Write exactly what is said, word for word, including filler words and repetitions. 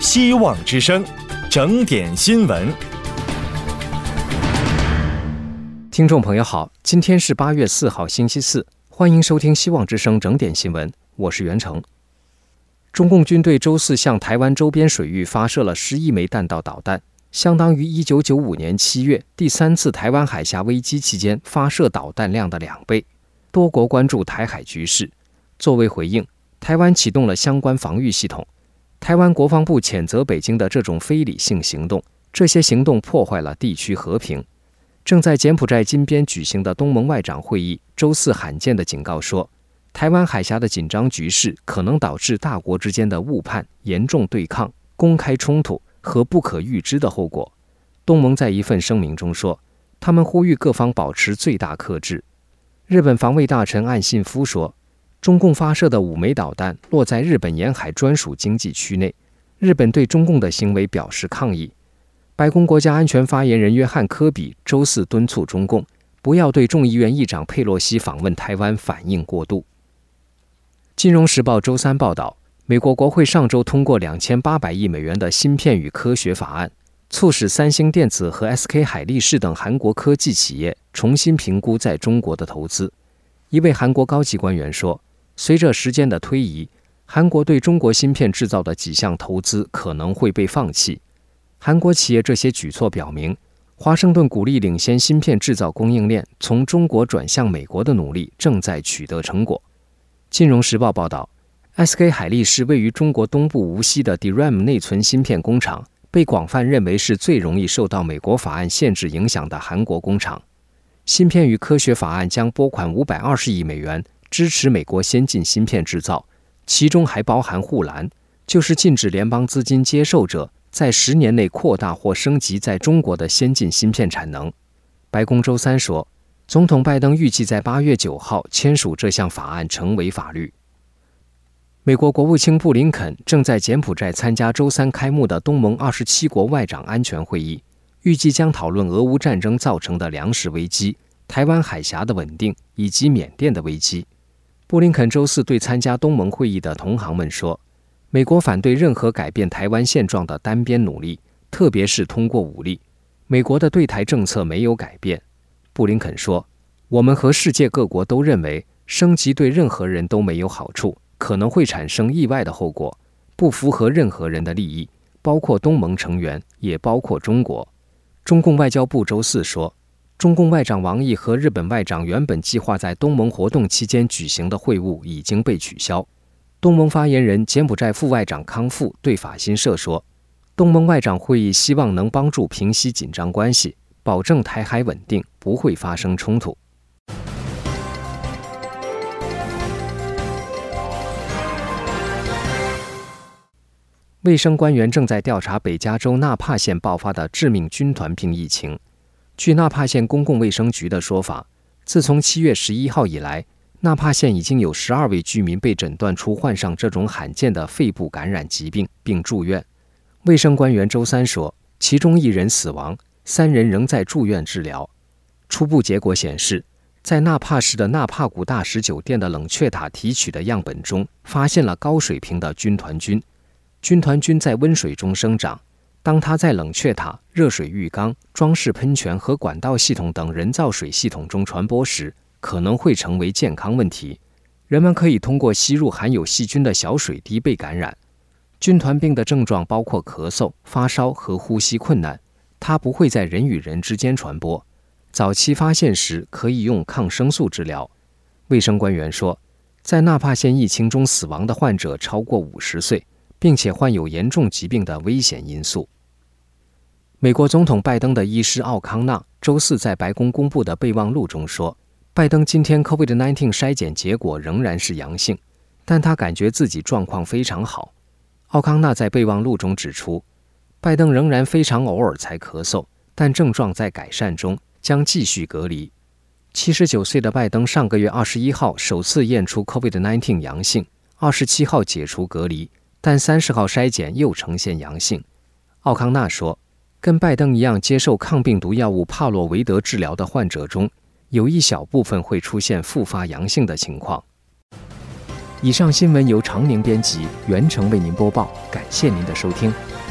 希望之声，整点新闻。 听众朋友好，今天是八月四号星期四，欢迎收听希望之声整点新闻，我是袁成。中共军队周四向台湾周边水域发射了十一枚弹道导弹，相当于一九九五年七月第三次台湾海峡危机期间发射导弹量的两倍。多国关注台海局势，作为回应，台湾启动了相关防御系统。台湾国防部谴责北京的这种非理性行动，这些行动破坏了地区和平。正在柬埔寨金边举行的东盟外长会议周四罕见地警告说，台湾海峡的紧张局势可能导致大国之间的误判、严重对抗、公开冲突和不可预知的后果。东盟在一份声明中说，他们呼吁各方保持最大克制。日本防卫大臣岸信夫说，中共发射的五枚导弹落在日本沿海专属经济区内，日本对中共的行为表示抗议。白宫国家安全发言人约翰·科比周四敦促中共不要对众议院议长佩洛西访问台湾反应过度。金融时报周三报道，美国国会上周通过两千八百亿美元的芯片与科学法案，促使三星电子和 S K 海力士等韩国科技企业重新评估在中国的投资。一位韩国高级官员说，随着时间的推移，韩国对中国芯片制造的几项投资可能会被放弃。韩国企业这些举措表明，华盛顿鼓励领先芯片制造供应链从中国转向美国的努力正在取得成果。金融时报报道， S K 海力士位于中国东部无锡的 D RAM 内存芯片工厂被广泛认为是最容易受到美国法案限制影响的韩国工厂。芯片与科学法案将拨款五百二十亿美元支持美国先进芯片制造，其中还包含护栏，就是禁止联邦资金接受者在十年内扩大或升级在中国的先进芯片产能。白宫周三说，总统拜登预计在八月九号签署这项法案成为法律。美国国务卿布林肯正在柬埔寨参加周三开幕的东盟二十七国外长安全会议，预计将讨论俄乌战争造成的粮食危机、台湾海峡的稳定以及缅甸的危机。布林肯周四对参加东盟会议的同行们说，美国反对任何改变台湾现状的单边努力，特别是通过武力。美国的对台政策没有改变。布林肯说，我们和世界各国都认为升级对任何人都没有好处，可能会产生意外的后果，不符合任何人的利益，包括东盟成员，也包括中国。中共外交部周四说，中共外长王毅和日本外长原本计划在东盟活动期间举行的会晤已经被取消。东盟发言人柬埔寨副外长康富对法新社说，东盟外长会议希望能帮助平息紧张关系，保证台海稳定，不会发生冲突。卫生官员正在调查北加州纳帕县爆发的致命军团病疫情。据纳帕县公共卫生局的说法，自从七月十一号以来，纳帕县已经有十二位居民被诊断出患上这种罕见的肺部感染疾病，并住院。卫生官员周三说，其中一人死亡，三人仍在住院治疗。初步结果显示，在纳帕市的纳帕谷大使酒店的冷却塔提取的样本中，发现了高水平的军团菌。军团菌在温水中生长，当它在冷却塔、热水浴缸、装饰喷泉和管道系统等人造水系统中传播时，可能会成为健康问题。人们可以通过吸入含有细菌的小水滴被感染。军团病的症状包括咳嗽、发烧和呼吸困难，它不会在人与人之间传播。早期发现时可以用抗生素治疗。卫生官员说，在纳帕县疫情中死亡的患者超过五十岁，并且患有严重疾病的危险因素。美国总统拜登的医师奥康纳周四在白宫公布的备忘录中说，拜登今天 COVID 十九 筛检结果仍然是阳性，但他感觉自己状况非常好。奥康纳在备忘录中指出，拜登仍然非常偶尔才咳嗽，但症状在改善中，将继续隔离。七十九岁的拜登上个月二十一号首次验出 COVID 十九 阳性，二十七号解除隔离，但三十号筛检又呈现阳性。奥康纳说，跟拜登一样接受抗病毒药物帕洛维德治疗的患者中，有一小部分会出现复发阳性的情况。 以上新闻由常宁编辑，袁成为您播报，感谢您的收听。